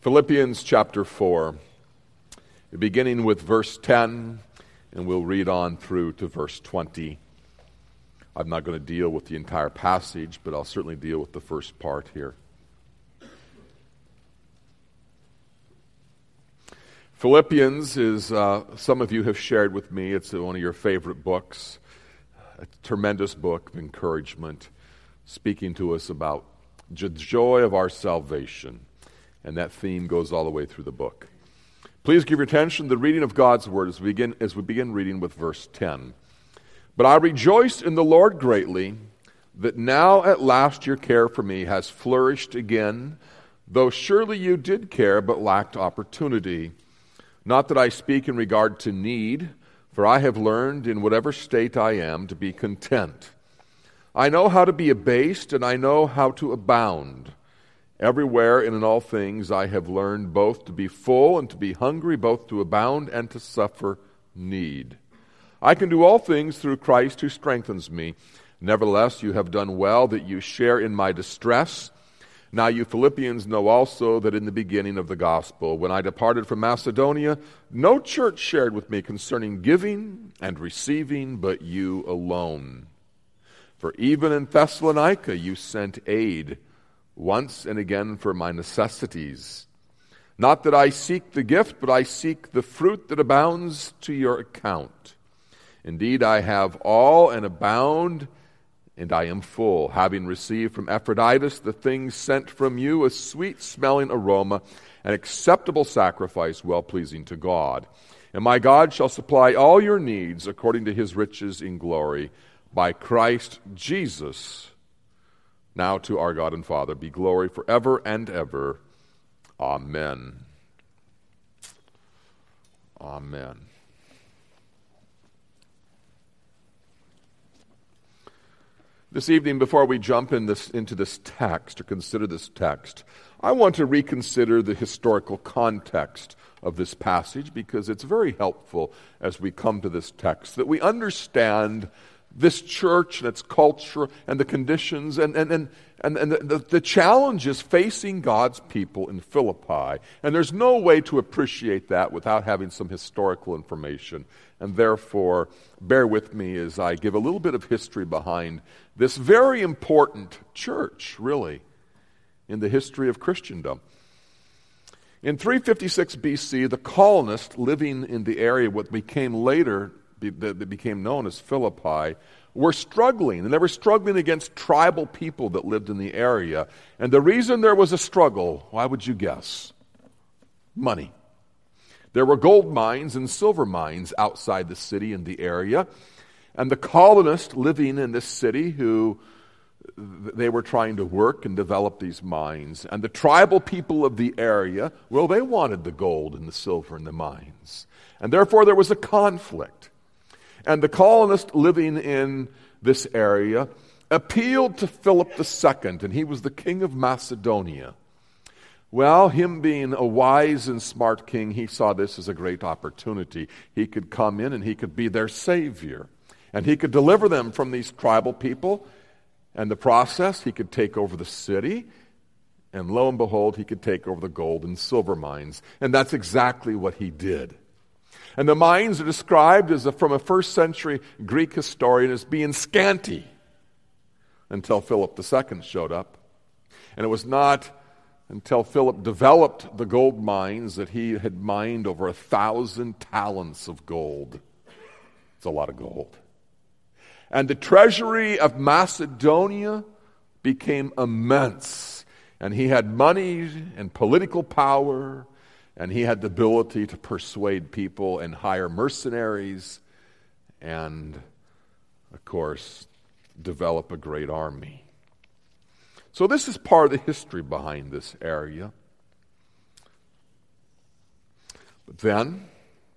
Philippians chapter 4, beginning with verse 10, and we'll read on through to verse 20. I'm not going to deal with the entire passage, but I'll certainly deal with the first part here. Philippians is, some of you have shared with me, it's one of your favorite books, a tremendous book of encouragement, speaking to us about the joy of our salvation. And that theme goes all the way through the book. Please give your attention to the reading of God's Word as we begin reading with verse 10. But I rejoice in the Lord greatly that now at last your care for me has flourished again, though surely you did care but lacked opportunity. Not that I speak in regard to need, for I have learned in whatever state I am to be content. I know how to be abased and I know how to abound. Everywhere and in all things I have learned both to be full and to be hungry, both to abound and to suffer need. I can do all things through Christ who strengthens me. Nevertheless, you have done well that you share in my distress. Now you Philippians know also that in the beginning of the gospel, when I departed from Macedonia, no church shared with me concerning giving and receiving, but you alone. For even in Thessalonica you sent aid, once and again for my necessities. Not that I seek the gift, but I seek the fruit that abounds to your account. Indeed, I have all and abound, and I am full, having received from Epaphroditus the things sent from you, a sweet-smelling aroma, an acceptable sacrifice, well-pleasing to God. And my God shall supply all your needs according to his riches in glory by Christ Jesus. Now to our God and Father be glory forever and ever. Amen. Amen. This evening, before we jump into this text, or consider this text, I want to reconsider the historical context of this passage because it's very helpful as we come to this text that we understand this church and its culture and the conditions and the challenges facing God's people in Philippi. And there's no way to appreciate that without having some historical information. And therefore, bear with me as I give a little bit of history behind this very important church, really, in the history of Christendom. In 356 BC, the colonists living in the area, what became later that became known as Philippi, were struggling, and they were struggling against tribal people that lived in the area. And the reason there was a struggle, why would you guess? Money. There were gold mines and silver mines outside the city in the area, and the colonists living in this city they were trying to work and develop these mines. And the tribal people of the area, well, they wanted the gold and the silver and the mines. And therefore there was a conflict. And the colonists living in this area appealed to Philip II, and he was the king of Macedonia. Well, him being a wise and smart king, he saw this as a great opportunity. He could come in and he could be their savior. And he could deliver them from these tribal people. And the process, he could take over the city. And lo and behold, he could take over the gold and silver mines. And that's exactly what he did. And the mines are described from a first century Greek historian as being scanty until Philip II showed up. And it was not until Philip developed the gold mines that he had mined over 1,000 talents of gold. It's a lot of gold. And the treasury of Macedonia became immense. And he had money and political power. And he had the ability to persuade people and hire mercenaries and, of course, develop a great army. So this is part of the history behind this area. But then,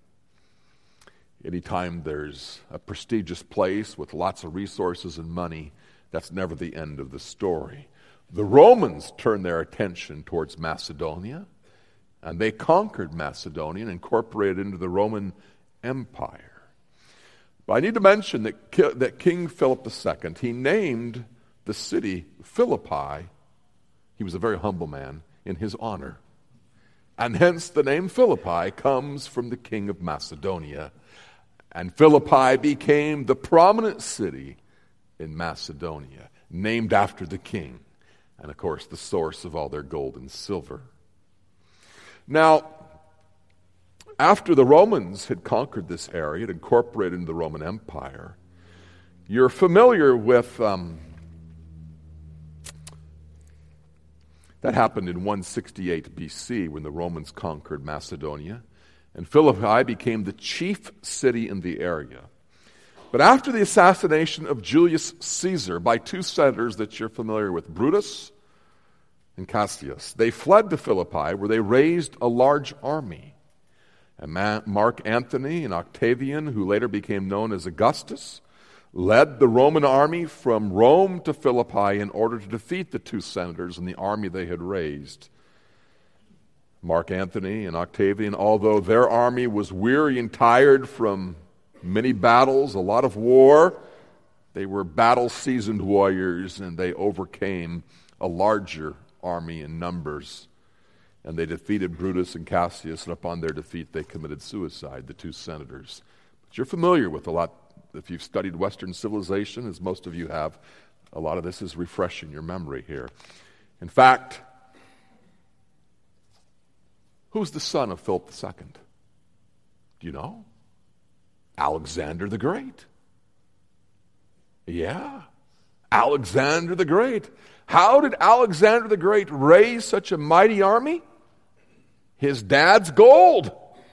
anytime there's a prestigious place with lots of resources and money, that's never the end of the story. The Romans turned their attention towards Macedonia. And they conquered Macedonia and incorporated into the Roman Empire. But I need to mention that King Philip II, he named the city Philippi. He was a very humble man in his honor. And hence the name Philippi comes from the king of Macedonia. And Philippi became the prominent city in Macedonia, named after the king, and of course the source of all their gold and silver. Now, after the Romans had conquered this area, it incorporated into the Roman Empire, you're familiar with, that happened in 168 BC when the Romans conquered Macedonia, and Philippi became the chief city in the area. But after the assassination of Julius Caesar by two senators that you're familiar with, Brutus and Cassius, they fled to Philippi where they raised a large army. And Mark Antony and Octavian, who later became known as Augustus, led the Roman army from Rome to Philippi in order to defeat the two senators and the army they had raised. Mark Antony and Octavian, although their army was weary and tired from many battles, a lot of war, they were battle-seasoned warriors, and they overcame a larger army in numbers. And they defeated Brutus and Cassius, and upon their defeat they committed suicide, the two senators. But you're familiar with a lot, if you've studied Western civilization, as most of you have, a lot of this is refreshing your memory here. In fact, who's the son of Philip II? Do you know? Alexander the Great. Yeah, Alexander the Great. How did Alexander the Great raise such a mighty army? His dad's gold.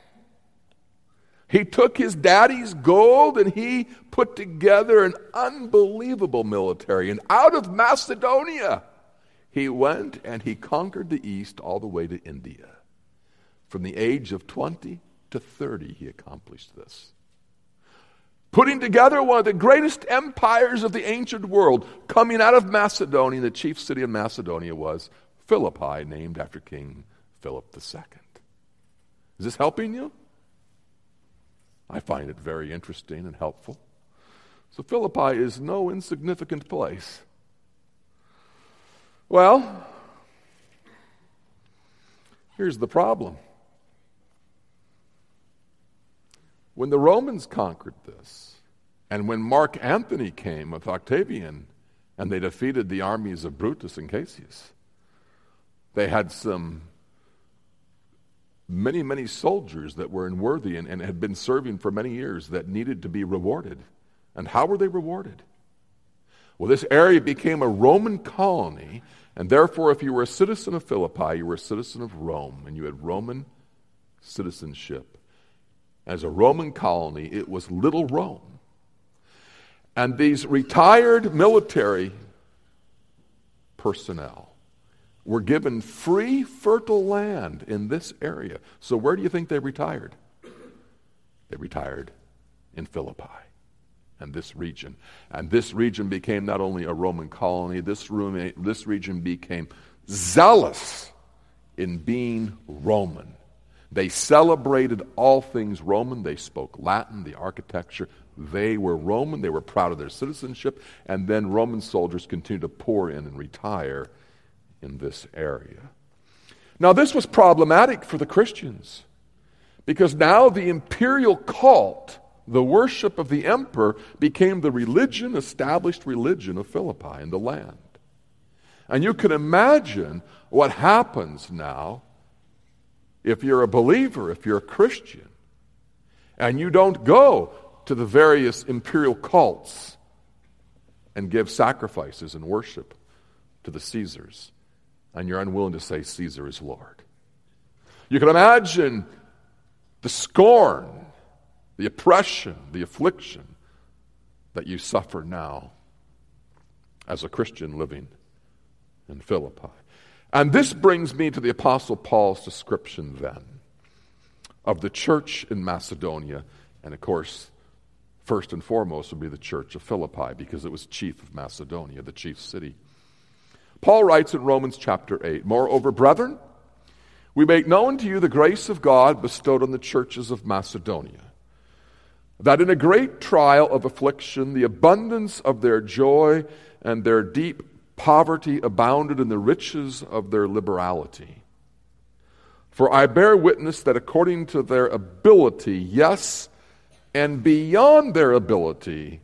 He took his daddy's gold and he put together an unbelievable military. And out of Macedonia, he went and he conquered the East all the way to India. From the age of 20 to 30, he accomplished this. Putting together one of the greatest empires of the ancient world, coming out of Macedonia. The chief city of Macedonia was Philippi, named after King Philip II. Is this helping you? I find it very interesting and helpful. So Philippi is no insignificant place. Well, here's the problem. When the Romans conquered this, and when Mark Antony came with Octavian, and they defeated the armies of Brutus and Cassius, they had many soldiers that were unworthy and had been serving for many years that needed to be rewarded. And how were they rewarded? Well, this area became a Roman colony, and therefore if you were a citizen of Philippi, you were a citizen of Rome, and you had Roman citizenship. As a Roman colony, it was Little Rome. And these retired military personnel were given free, fertile land in this area. So where do you think they retired? They retired in Philippi and this region. And this region became not only a Roman colony, this region became zealous in being Roman. They celebrated all things Roman. They spoke Latin, the architecture. They were Roman. They were proud of their citizenship. And then Roman soldiers continued to pour in and retire in this area. Now, this was problematic for the Christians because now the imperial cult, the worship of the emperor, became the established religion of Philippi and the land. And you can imagine what happens now if you're a believer, if you're a Christian, and you don't go to the various imperial cults and give sacrifices and worship to the Caesars, and you're unwilling to say Caesar is Lord. You can imagine the scorn, the oppression, the affliction that you suffer now as a Christian living in Philippi. And this brings me to the Apostle Paul's description then of the church in Macedonia. And of course, first and foremost would be the church of Philippi because it was chief of Macedonia, the chief city. Paul writes in Romans chapter 8, "Moreover, brethren, we make known to you the grace of God bestowed on the churches of Macedonia, that in a great trial of affliction, the abundance of their joy and their deep poverty abounded in the riches of their liberality. For I bear witness that according to their ability, yes, and beyond their ability,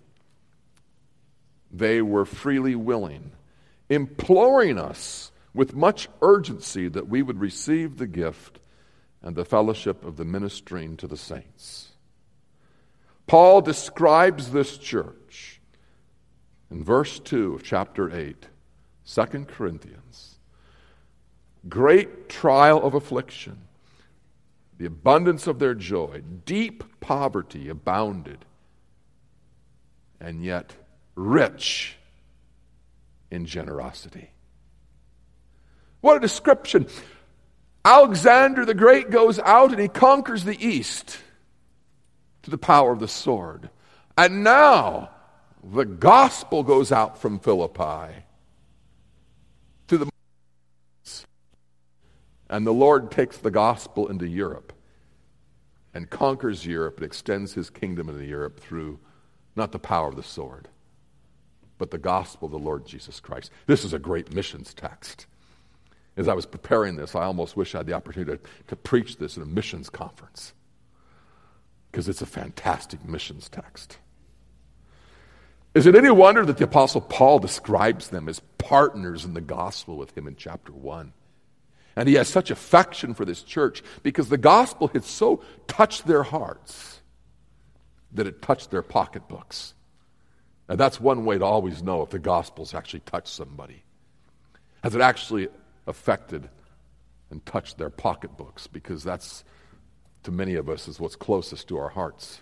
they were freely willing, imploring us with much urgency that we would receive the gift and the fellowship of the ministering to the saints. Paul describes this church in verse 2 of chapter 8, 2 Corinthians. Great trial of affliction, the abundance of their joy, deep poverty abounded, and yet rich in generosity. What a description. Alexander the Great goes out and he conquers the East to the power of the sword. And now the gospel goes out from Philippi to the and the Lord takes the gospel into Europe and conquers Europe and extends his kingdom into Europe through not the power of the sword, but the gospel of the Lord Jesus Christ. This is a great missions text. As I was preparing this, I almost wish I had the opportunity to preach this at a missions conference, because it's a fantastic missions text. Is it any wonder that the Apostle Paul describes them as partners in the gospel with him in chapter 1? And he has such affection for this church because the gospel had so touched their hearts that it touched their pocketbooks. And that's one way to always know if the gospel's actually touched somebody. Has it actually affected and touched their pocketbooks? Because that's, to many of us, is what's closest to our hearts.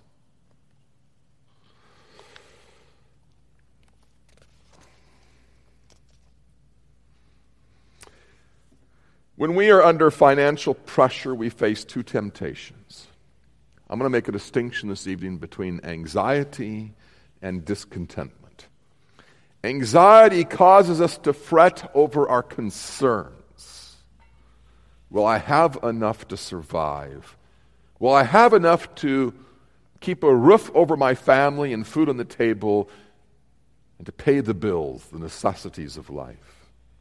When we are under financial pressure, we face two temptations. I'm going to make a distinction this evening between anxiety and discontentment. Anxiety causes us to fret over our concerns. Will I have enough to survive? Will I have enough to keep a roof over my family and food on the table and to pay the bills, the necessities of life?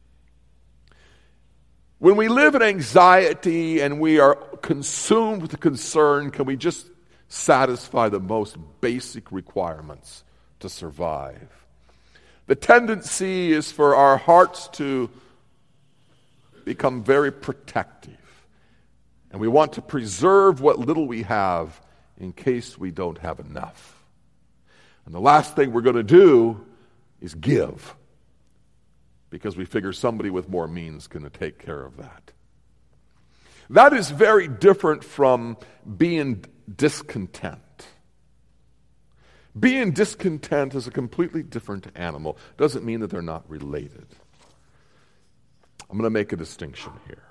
When we live in anxiety and we are consumed with the concern, can we just satisfy the most basic requirements to survive? The tendency is for our hearts to become very protective. And we want to preserve what little we have in case we don't have enough. And the last thing we're going to do is give, because we figure somebody with more means is going to take care of that. That is very different from being discontent. Being discontent is a completely different animal. Doesn't mean that they're not related. I'm going to make a distinction here.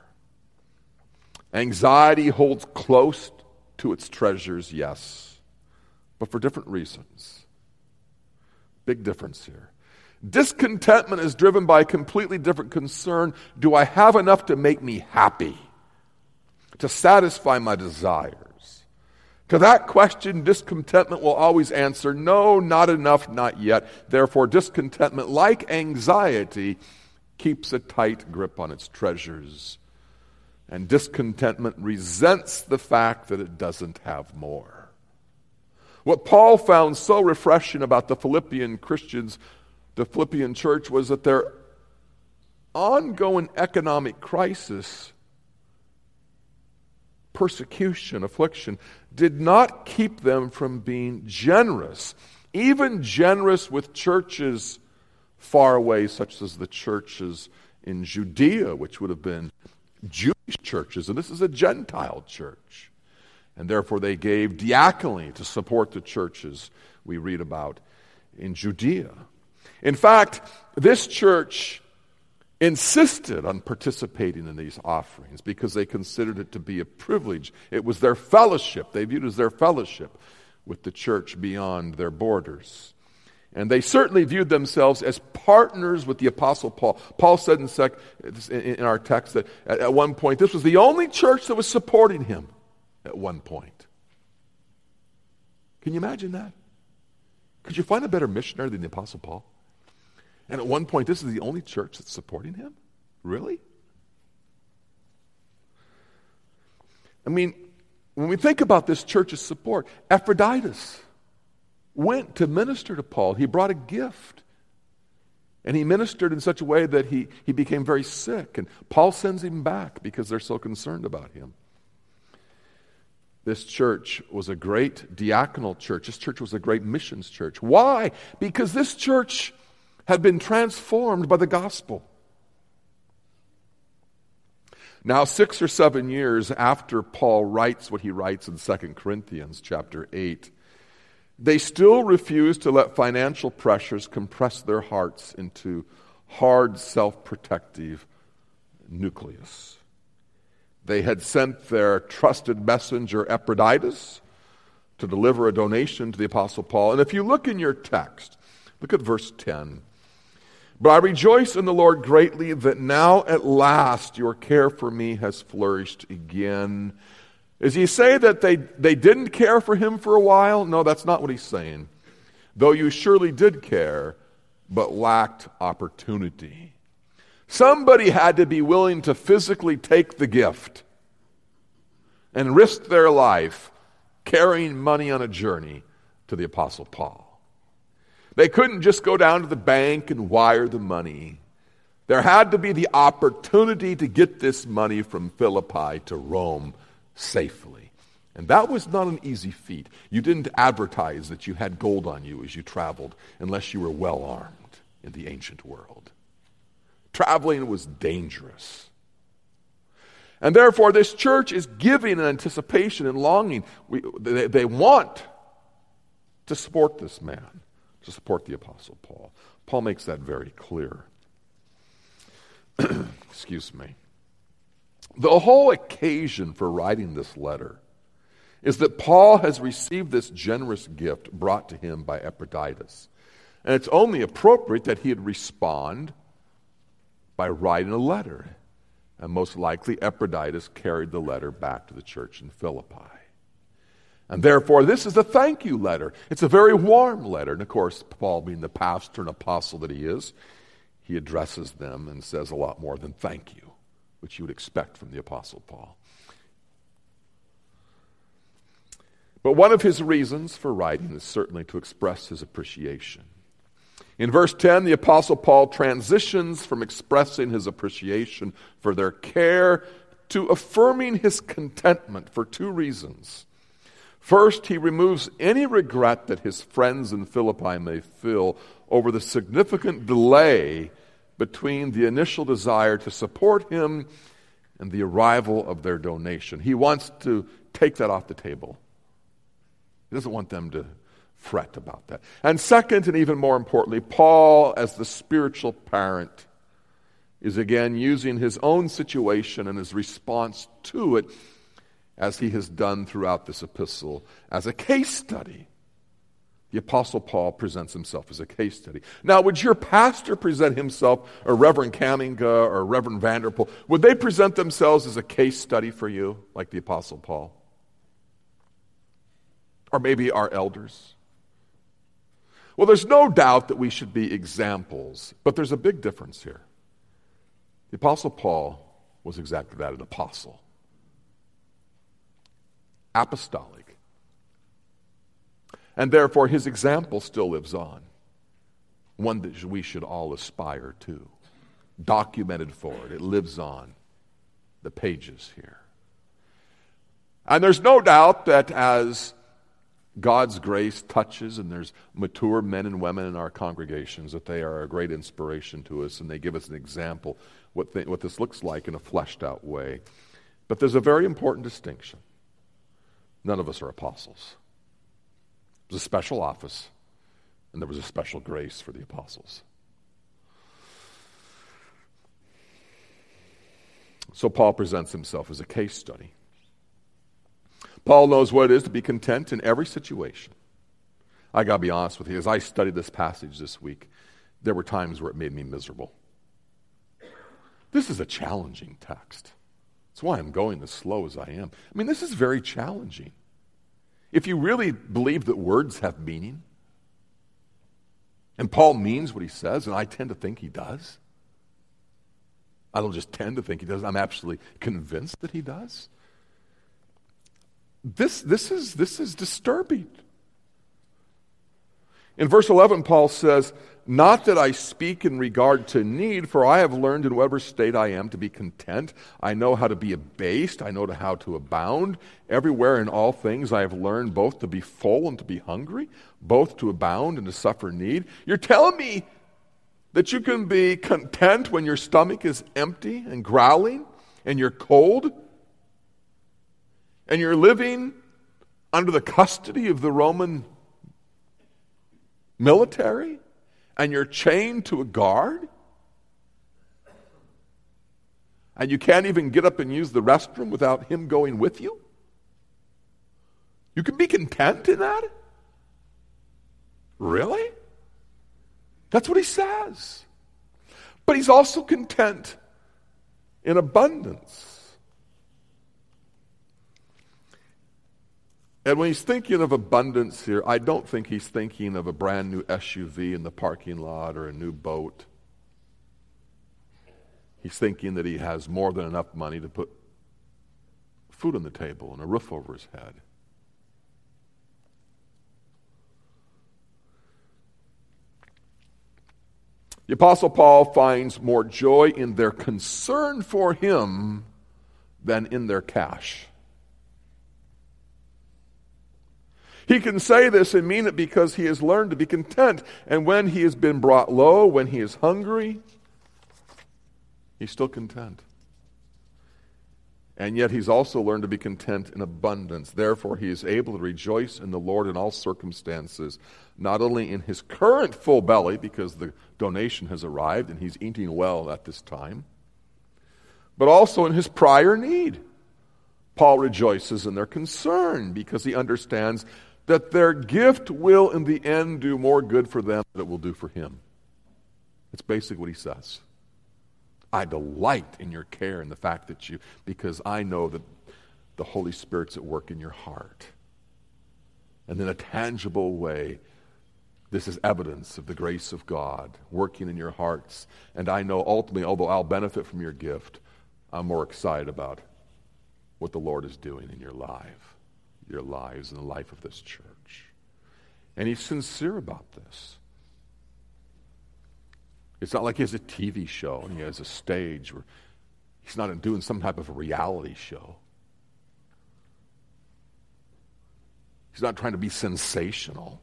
Anxiety holds close to its treasures, yes, but for different reasons. Big difference here. Discontentment is driven by a completely different concern. Do I have enough to make me happy? To satisfy my desires? To that question, discontentment will always answer, no, not enough, not yet. Therefore, discontentment, like anxiety, keeps a tight grip on its treasures. And discontentment resents the fact that it doesn't have more. What Paul found so refreshing about the Philippian Christians, the Philippian church, was that their ongoing economic crisis, persecution, affliction, did not keep them from being generous. Even generous with churches far away, such as the churches in Judea, which would have been Jewish churches, and this is a Gentile church. And therefore they gave diaconally to support the churches we read about in Judea. In fact, this church insisted on participating in these offerings because they considered it to be a privilege. It was their fellowship. They viewed it as their fellowship with the church beyond their borders. And they certainly viewed themselves as partners with the Apostle Paul. Paul said in our text that at one point, this was the only church that was supporting him at one point. Can you imagine that? Could you find a better missionary than the Apostle Paul? And at one point, this is the only church that's supporting him? Really? I mean, when we think about this church's support, Epaphroditus went to minister to Paul. He brought a gift. And he ministered in such a way that he became very sick. And Paul sends him back because they're so concerned about him. This church was a great diaconal church. This church was a great missions church. Why? Because this church had been transformed by the gospel. Now, 6 or 7 years after Paul writes what he writes in 2 Corinthians chapter 8, they still refuse to let financial pressures compress their hearts into hard, self-protective nucleus. They had sent their trusted messenger Epaphroditus to deliver a donation to the Apostle Paul. And if you look in your text, look at verse 10. But I rejoice in the Lord greatly that now at last your care for me has flourished again. Does he say that they didn't care for him for a while? No, that's not what he's saying. Though you surely did care, but lacked opportunity. Somebody had to be willing to physically take the gift and risk their life carrying money on a journey to the Apostle Paul. They couldn't just go down to the bank and wire the money. There had to be the opportunity to get this money from Philippi to Rome safely. And that was not an easy feat. You didn't advertise that you had gold on you as you traveled unless you were well armed in the ancient world. Traveling was dangerous. And therefore this church is giving in anticipation and longing. They want to support this man, to support the Apostle Paul. Paul makes that very clear. Excuse me. The whole occasion for writing this letter is that Paul has received this generous gift brought to him by Epaphroditus. And it's only appropriate that he'd respond by writing a letter. And most likely Epaphroditus carried the letter back to the church in Philippi. And therefore this is a thank you letter. It's a very warm letter. And of course, Paul, being the pastor and apostle that he is, he addresses them and says a lot more than thank you, which you would expect from the Apostle Paul. But one of his reasons for writing is certainly to express his appreciation. In verse 10, the Apostle Paul transitions from expressing his appreciation for their care to affirming his contentment for 2 reasons. First, he removes any regret that his friends in Philippi may feel over the significant delay between the initial desire to support him and the arrival of their donation. He wants to take that off the table. He doesn't want them to fret about that. And second, and even more importantly, Paul, as the spiritual parent, is again using his own situation and his response to it, as he has done throughout this epistle, as a case study. The Apostle Paul presents himself as a case study. Now, would your pastor present himself, or Reverend Kaminga, or Reverend Vanderpool, would they present themselves as a case study for you, like the Apostle Paul? Or maybe our elders? Well, there's no doubt that we should be examples, but there's a big difference here. The Apostle Paul was exactly that, an apostle. Apostolic. And therefore his example still lives on. One that we should all aspire to. Documented for it. It lives on the pages here. And there's no doubt that as God's grace touches, and there's mature men and women in our congregations, that they are a great inspiration to us, and they give us an example what this looks like in a fleshed out way. But there's a very important distinction. None of us are apostles. It was a special office, and there was a special grace for the apostles. So Paul presents himself as a case study. Paul knows what it is to be content in every situation. I got to be honest with you, as I studied this passage this week, there were times where it made me miserable. This is a challenging text. That's why I'm going as slow as I am. I mean, this is very challenging. If you really believe that words have meaning, and Paul means what he says, and I tend to think he does. I don't just tend to think he does, I'm absolutely convinced that he does. This is disturbing. In verse 11, Paul says, "Not that I speak in regard to need, for I have learned in whatever state I am to be content. I know how to be abased. I know how to abound. Everywhere in all things I have learned both to be full and to be hungry, both to abound and to suffer need." You're telling me that you can be content when your stomach is empty and growling and you're cold and you're living under the custody of the Roman military and you're chained to a guard and you can't even get up and use the restroom without him going with you? You can be content in that? Really? That's what he says. But he's also content in abundance. And when he's thinking of abundance here, I don't think he's thinking of a brand new SUV in the parking lot or a new boat. He's thinking that he has more than enough money to put food on the table and a roof over his head. The Apostle Paul finds more joy in their concern for him than in their cash. He can say this and mean it because he has learned to be content. And when he has been brought low, when he is hungry, he's still content. And yet he's also learned to be content in abundance. Therefore, he is able to rejoice in the Lord in all circumstances, not only in his current full belly, because the donation has arrived and he's eating well at this time, but also in his prior need. Paul rejoices in their concern because he understands that their gift will in the end do more good for them than it will do for him. That's basically what he says. I delight in your care and the fact that because I know that the Holy Spirit's at work in your heart. And in a tangible way, this is evidence of the grace of God working in your hearts. And I know ultimately, although I'll benefit from your gift, I'm more excited about what the Lord is doing in your lives, and the life of this church. And he's sincere about this. It's not like he has a TV show and he has a stage where he's not doing some type of a reality show. He's not trying to be sensational.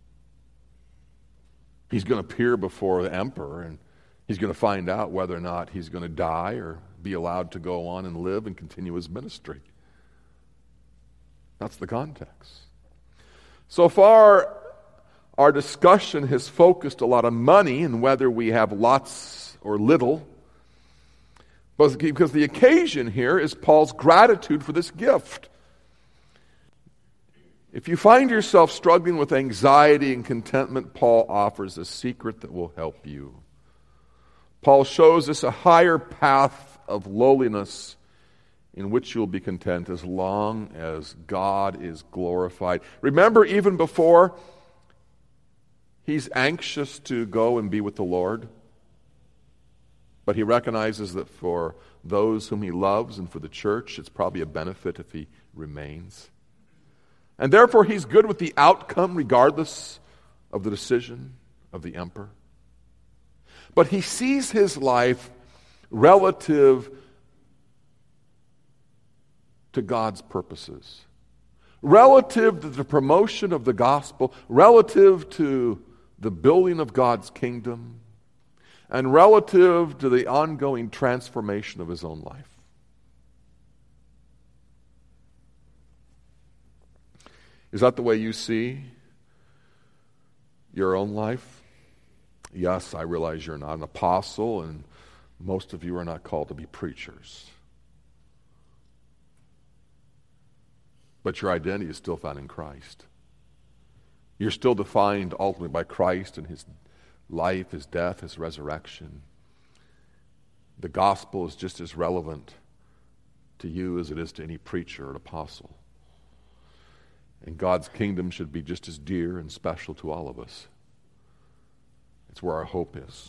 He's going to appear before the emperor and he's going to find out whether or not he's going to die or be allowed to go on and live and continue his ministry. That's the context. So far, our discussion has focused a lot on money and whether we have lots or little. But because the occasion here is Paul's gratitude for this gift. If you find yourself struggling with anxiety and contentment, Paul offers a secret that will help you. Paul shows us a higher path of lowliness in which you'll be content as long as God is glorified. Remember, even before he's anxious to go and be with the Lord, but he recognizes that for those whom he loves and for the church, it's probably a benefit if he remains. And therefore, he's good with the outcome regardless of the decision of the emperor. But he sees his life relative to God's purposes, relative to the promotion of the gospel, relative to the building of God's kingdom, and relative to the ongoing transformation of his own life. Is that the way you see your own life? Yes, I realize you're not an apostle, and most of you are not called to be preachers. But your identity is still found in Christ. You're still defined ultimately by Christ and his life, his death, his resurrection. The gospel is just as relevant to you as it is to any preacher or an apostle. And God's kingdom should be just as dear and special to all of us. It's where our hope is.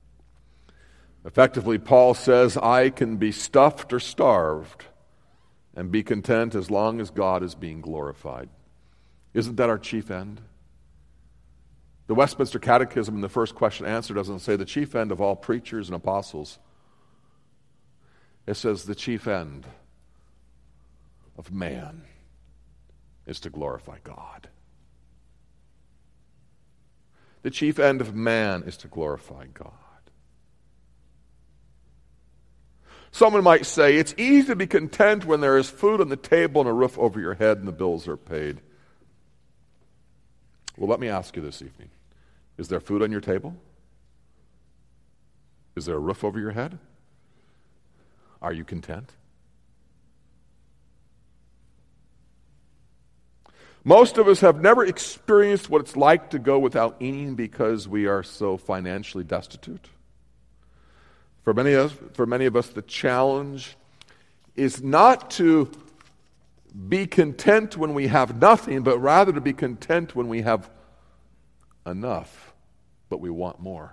Effectively, Paul says, I can be stuffed or starved and be content as long as God is being glorified. Isn't that our chief end? The Westminster Catechism in the first question answer doesn't say the chief end of all preachers and apostles. It says the chief end of man is to glorify God. The chief end of man is to glorify God. Someone might say, it's easy to be content when there is food on the table and a roof over your head and the bills are paid. Well, let me ask you this evening. Is there food on your table? Is there a roof over your head? Are you content? Most of us have never experienced what it's like to go without eating because we are so financially destitute. For many of us, the challenge is not to be content when we have nothing, but rather to be content when we have enough, but we want more.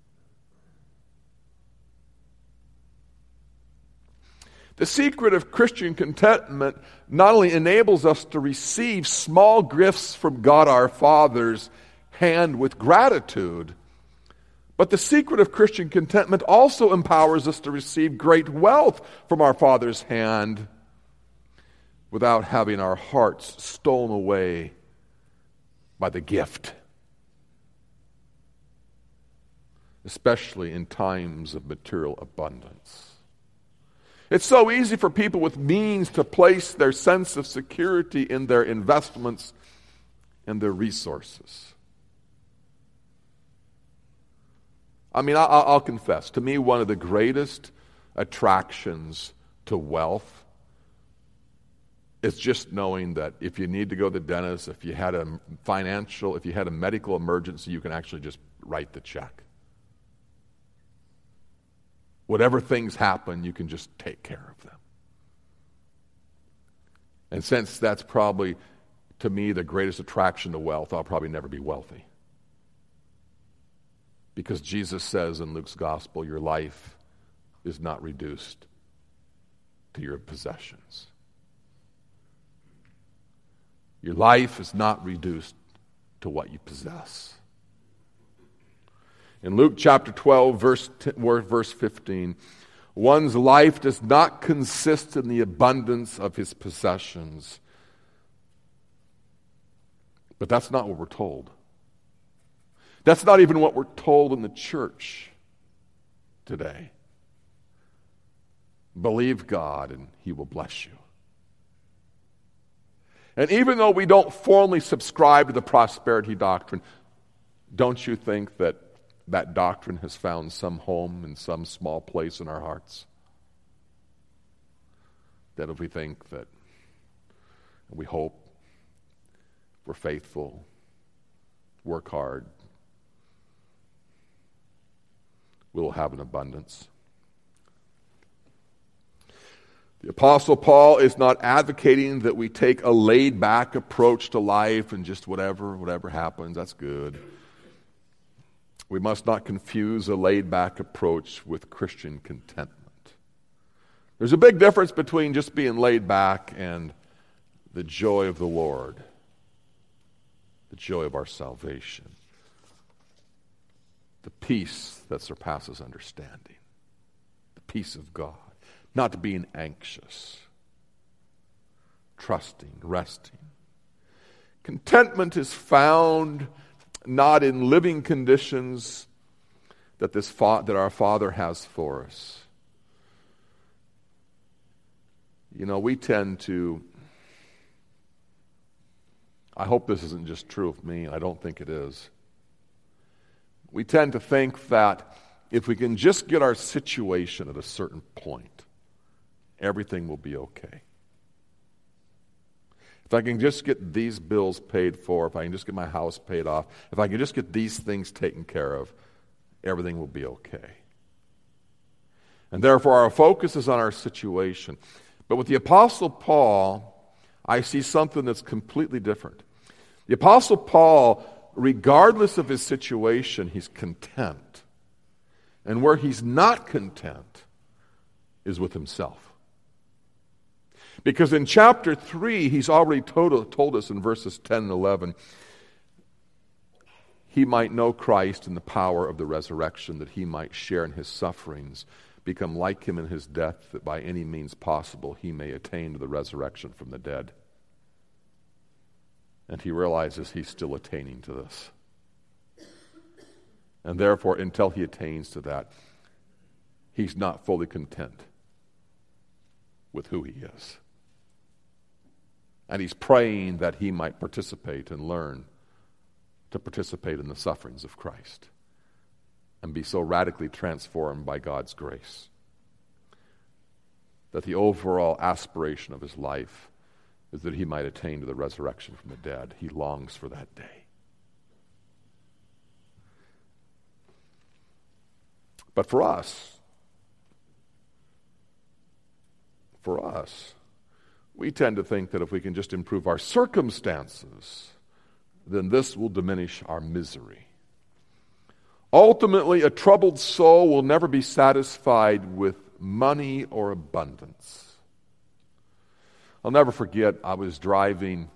The secret of Christian contentment not only enables us to receive small gifts from God our Father's hand with gratitude, but the secret of Christian contentment also empowers us to receive great wealth from our Father's hand without having our hearts stolen away by the gift, especially in times of material abundance. It's so easy for people with means to place their sense of security in their investments and their resources. I mean, I'll confess, to me, one of the greatest attractions to wealth is just knowing that if you need to go to the dentist, if you had a medical emergency, you can actually just write the check. Whatever things happen, you can just take care of them. And since that's probably, to me, the greatest attraction to wealth, I'll probably never be wealthy. Because Jesus says in Luke's gospel, your life is not reduced to your possessions. Your life is not reduced to what you possess. In Luke chapter 12, verse 15, one's life does not consist in the abundance of his possessions. But that's not what we're told. That's not even what we're told in the church today. Believe God and He will bless you. And even though we don't formally subscribe to the prosperity doctrine, don't you think that that doctrine has found some home in some small place in our hearts? That if we think that, and we hope, we're faithful, work hard, we'll have an abundance. The Apostle Paul is not advocating that we take a laid-back approach to life and just whatever happens, that's good. We must not confuse a laid-back approach with Christian contentment. There's a big difference between just being laid back and the joy of the Lord, the joy of our salvation, the peace that surpasses understanding, the peace of God, not being anxious, trusting, resting. Contentment is found not in living conditions that our Father has for us. You know, we tend to, I hope this isn't just true of me, I don't think it is. We tend to think that if we can just get our situation at a certain point, everything will be okay. If I can just get these bills paid for, if I can just get my house paid off, if I can just get these things taken care of, everything will be okay. And therefore our focus is on our situation. But with the Apostle Paul, I see something that's completely different. The Apostle Paul, regardless of his situation, he's content. And where he's not content is with himself. Because in chapter 3, he's already told us in verses 10 and 11, he might know Christ in the power of the resurrection, that he might share in his sufferings, become like him in his death, that by any means possible he may attain to the resurrection from the dead. And he realizes he's still attaining to this. And therefore, until he attains to that, he's not fully content with who he is. And he's praying that he might participate and learn to participate in the sufferings of Christ and be so radically transformed by God's grace that the overall aspiration of his life is that he might attain to the resurrection from the dead. He longs for that day. But for us, we tend to think that if we can just improve our circumstances, then this will diminish our misery. Ultimately, a troubled soul will never be satisfied with money or abundance. I'll never forget, I was driving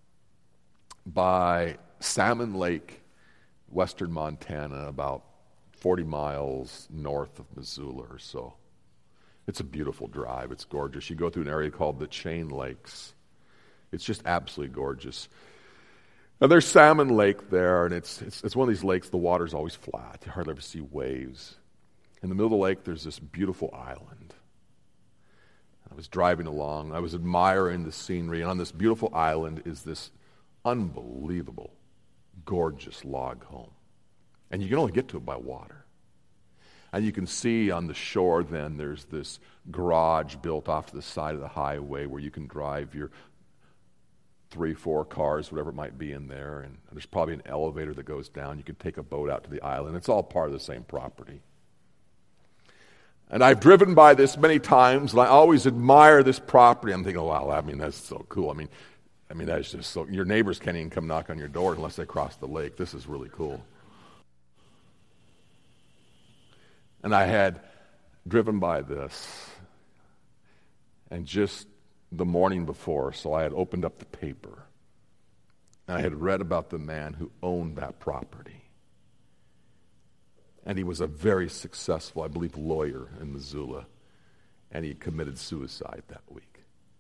by Salmon Lake, western Montana, about 40 miles north of Missoula or so. It's a beautiful drive. It's gorgeous. You go through an area called the Chain Lakes. It's just absolutely gorgeous. Now, there's Salmon Lake there, and it's one of these lakes, the water's always flat. You hardly ever see waves. In the middle of the lake, there's this beautiful island. I was driving along. I was admiring the scenery, and on this beautiful island is this unbelievable, gorgeous log home. And you can only get to it by water. And you can see on the shore then there's this garage built off to the side of the highway where you can drive your 3-4 cars, whatever it might be in there. And there's probably an elevator that goes down. You can take a boat out to the island. It's all part of the same property. And I've driven by this many times, and I always admire this property. I'm thinking, oh, wow, I mean, that's so cool. I mean, that's just so, your neighbors can't even come knock on your door unless they cross the lake. This is really cool. And I had driven by this, and just the morning before, so I had opened up the paper, and I had read about the man who owned that property. And he was a very successful, I believe, lawyer in Missoula, and he committed suicide that week.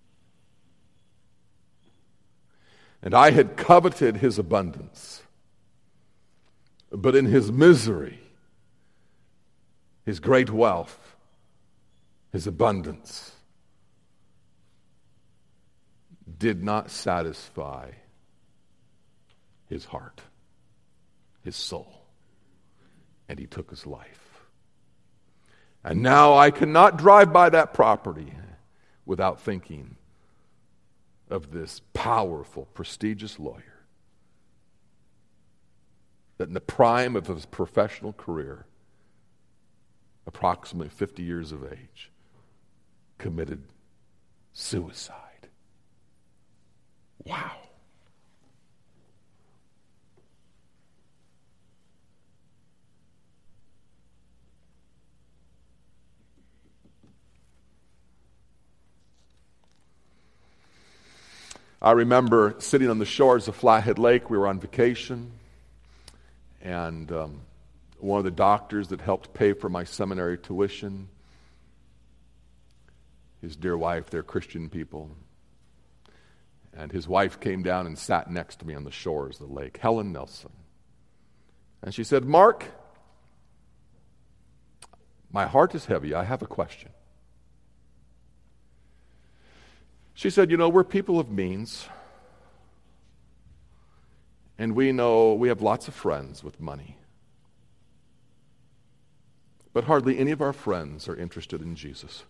And I had coveted his abundance, but in his misery, his great wealth, his abundance, did not satisfy his heart, his soul, and he took his life. And now I cannot drive by that property without thinking of this powerful, prestigious lawyer that in the prime of his professional career, approximately 50 years of age, committed suicide. Wow. I remember sitting on the shores of Flathead Lake. We were on vacation, and one of the doctors that helped pay for my seminary tuition, his dear wife, they're Christian people, and his wife came down and sat next to me on the shores of the lake, Helen Nelson. And she said, "Mark, my heart is heavy. I have a question." She said, "You know, we're people of means, and we know we have lots of friends with money. But hardly any of our friends are interested in Jesus."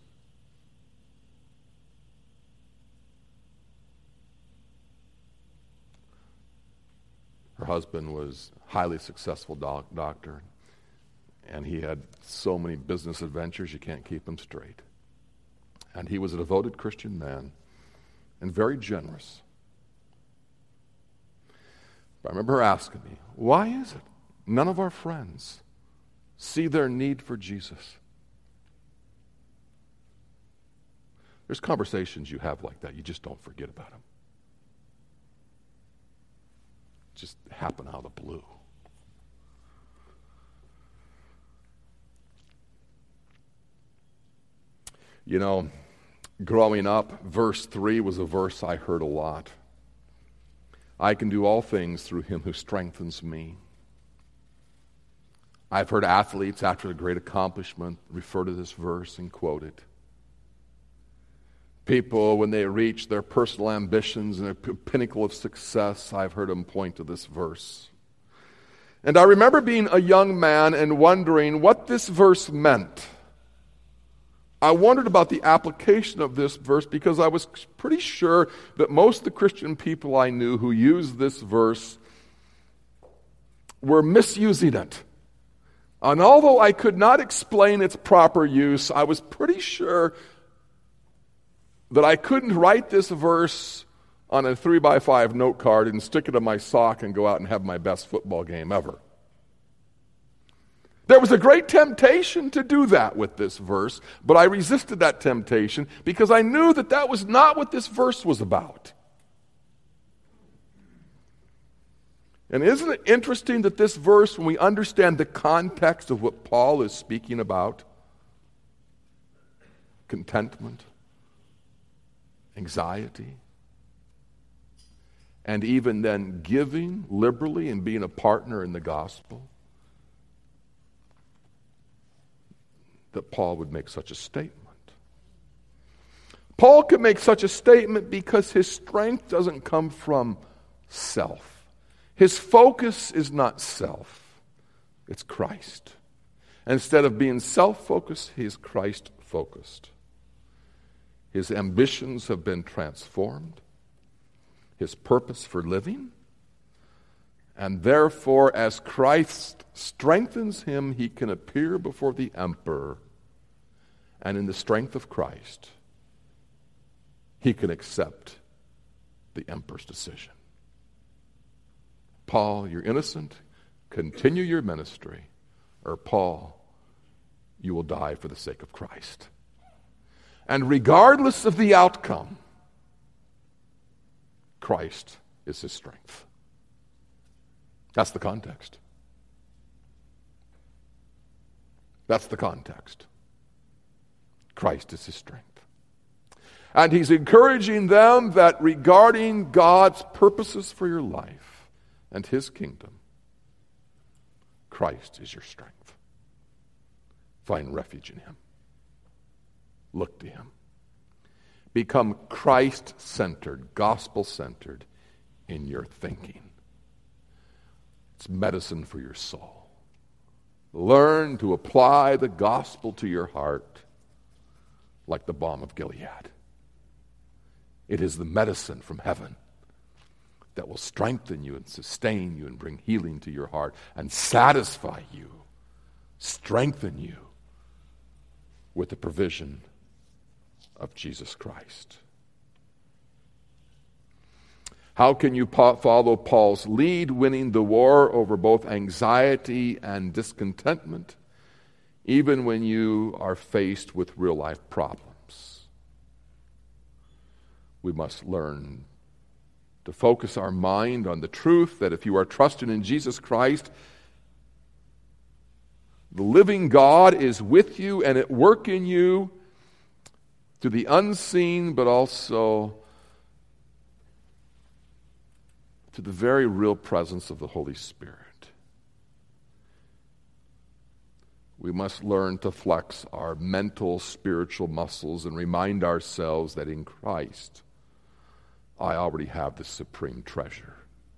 Her husband was a highly successful doctor, and he had so many business adventures you can't keep him straight. And he was a devoted Christian man and very generous. But I remember her asking me, "Why is it none of our friends see their need for Jesus?" There's conversations you have like that. You just don't forget about them. Just happen out of the blue. You know, growing up, verse 3 was a verse I heard a lot. I can do all things through him who strengthens me. I've heard athletes, after a great accomplishment, refer to this verse and quote it. People, when they reach their personal ambitions and a pinnacle of success, I've heard them point to this verse. And I remember being a young man and wondering what this verse meant. I wondered about the application of this verse because I was pretty sure that most of the Christian people I knew who used this verse were misusing it. And although I could not explain its proper use, I was pretty sure that I couldn't write this verse on a 3x5 note card and stick it in my sock and go out and have my best football game ever. There was a great temptation to do that with this verse, but I resisted that temptation because I knew that that was not what this verse was about. And isn't it interesting that this verse, when we understand the context of what Paul is speaking about, contentment, anxiety, and even then giving liberally and being a partner in the gospel, that Paul would make such a statement. Paul could make such a statement because his strength doesn't come from self. His focus is not self, it's Christ. Instead of being self-focused, he is Christ-focused. His ambitions have been transformed, his purpose for living, and therefore, as Christ strengthens him, he can appear before the emperor, and in the strength of Christ, he can accept the emperor's decision. Paul, you're innocent. Continue your ministry. Or Paul, you will die for the sake of Christ. And regardless of the outcome, Christ is his strength. That's the context. That's the context. Christ is his strength. And he's encouraging them that regarding God's purposes for your life, and his kingdom, Christ is your strength. Find refuge in him. Look to him. Become Christ-centered, gospel-centered in your thinking. It's medicine for your soul. Learn to apply the gospel to your heart like the balm of Gilead. It is the medicine from heaven that will strengthen you and sustain you and bring healing to your heart and satisfy you, strengthen you with the provision of Jesus Christ. How can you follow Paul's lead, winning the war over both anxiety and discontentment, even when you are faced with real-life problems? We must learn to focus our mind on the truth that if you are trusting in Jesus Christ, the living God is with you and at work in you to the unseen, but also to the very real presence of the Holy Spirit. We must learn to flex our mental, spiritual muscles and remind ourselves that in Christ, I already have the supreme treasure.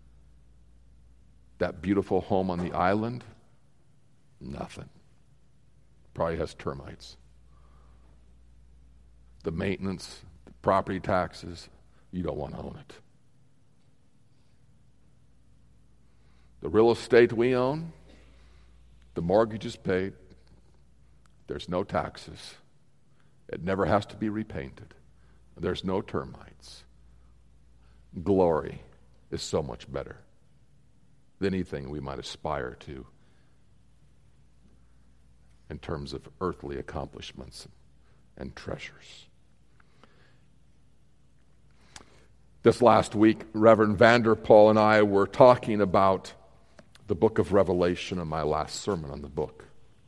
That beautiful home on the island, nothing. Probably has termites. The maintenance, the property taxes, you don't want to own it. The real estate we own, the mortgage is paid, there's no taxes, it never has to be repainted, there's no termites. Glory is so much better than anything we might aspire to in terms of earthly accomplishments and treasures. This last week, Reverend Vanderpool and I were talking about the book of Revelation in my last sermon on the book.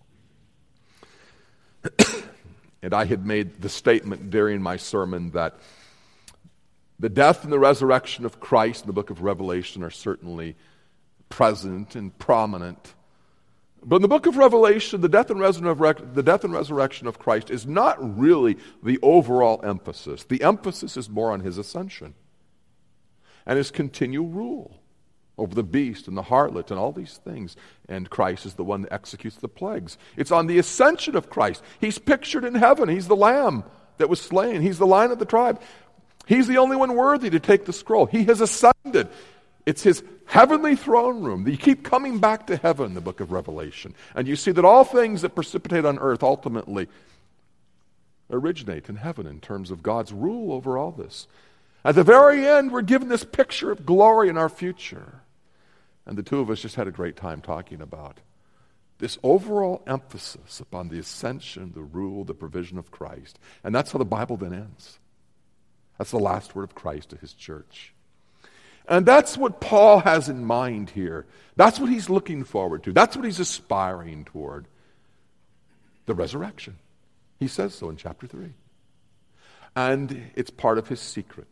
And I had made the statement during my sermon that the death and the resurrection of Christ in the book of Revelation are certainly present and prominent. But in the book of Revelation, the death and resurrection of Christ is not really the overall emphasis. The emphasis is more on his ascension and his continual rule over the beast and the harlot and all these things. And Christ is the one that executes the plagues. It's on the ascension of Christ. He's pictured in heaven. He's the lamb that was slain. He's the Lion of the tribe. He's the only one worthy to take the scroll. He has ascended. It's his heavenly throne room. You keep coming back to heaven in the book of Revelation. And you see that all things that precipitate on earth ultimately originate in heaven in terms of God's rule over all this. At the very end, we're given this picture of glory in our future. And the two of us just had a great time talking about this overall emphasis upon the ascension, the rule, the provision of Christ. And that's how the Bible then ends. That's the last word of Christ to his church. And that's what Paul has in mind here. That's what he's looking forward to. That's what he's aspiring toward. The resurrection. He says so in chapter 3. And it's part of his secret.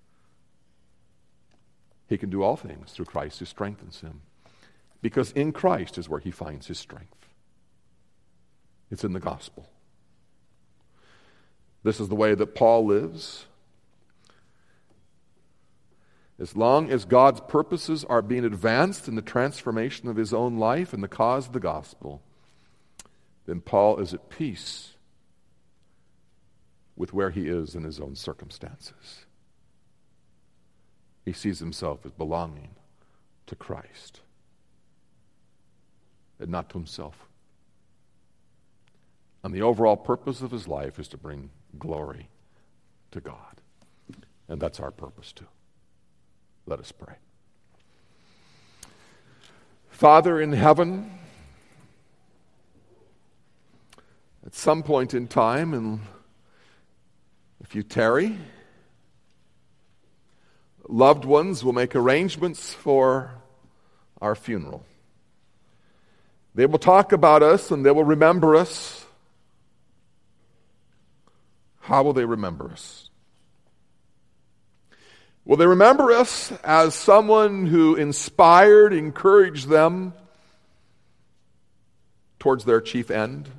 He can do all things through Christ who strengthens him. Because in Christ is where he finds his strength. It's in the gospel. This is the way that Paul lives. As long as God's purposes are being advanced in the transformation of his own life and the cause of the gospel, then Paul is at peace with where he is in his own circumstances. He sees himself as belonging to Christ and not to himself. And the overall purpose of his life is to bring glory to God. And that's our purpose too. Let us pray. Father in heaven, at some point in time, and if you tarry, loved ones will make arrangements for our funeral. They will talk about us and they will remember us. How will they remember us? Will they remember us as someone who inspired, encouraged them towards their chief end?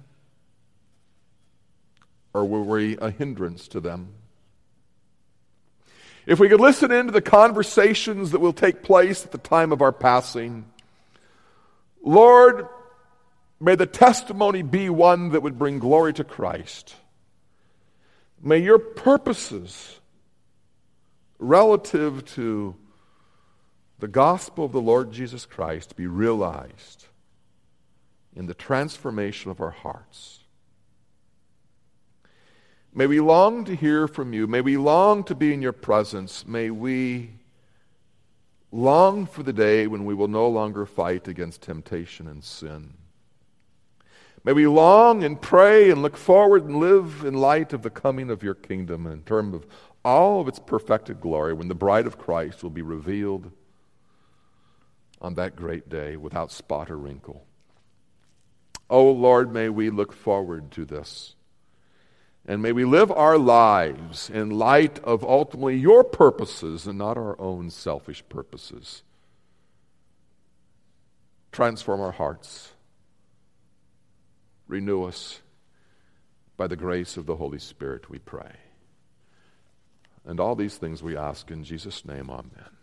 Or were we a hindrance to them? If we could listen into the conversations that will take place at the time of our passing, Lord, may the testimony be one that would bring glory to Christ. May your purposes relative to the gospel of the Lord Jesus Christ be realized in the transformation of our hearts. May we long to hear from you. May we long to be in your presence. May we long for the day when we will no longer fight against temptation and sin. May we long and pray and look forward and live in light of the coming of your kingdom in terms of all of its perfected glory when the bride of Christ will be revealed on that great day without spot or wrinkle. Oh Lord, may we look forward to this. And may we live our lives in light of ultimately your purposes and not our own selfish purposes. Transform our hearts. Renew us by the grace of the Holy Spirit, we pray. And all these things we ask in Jesus' name, amen.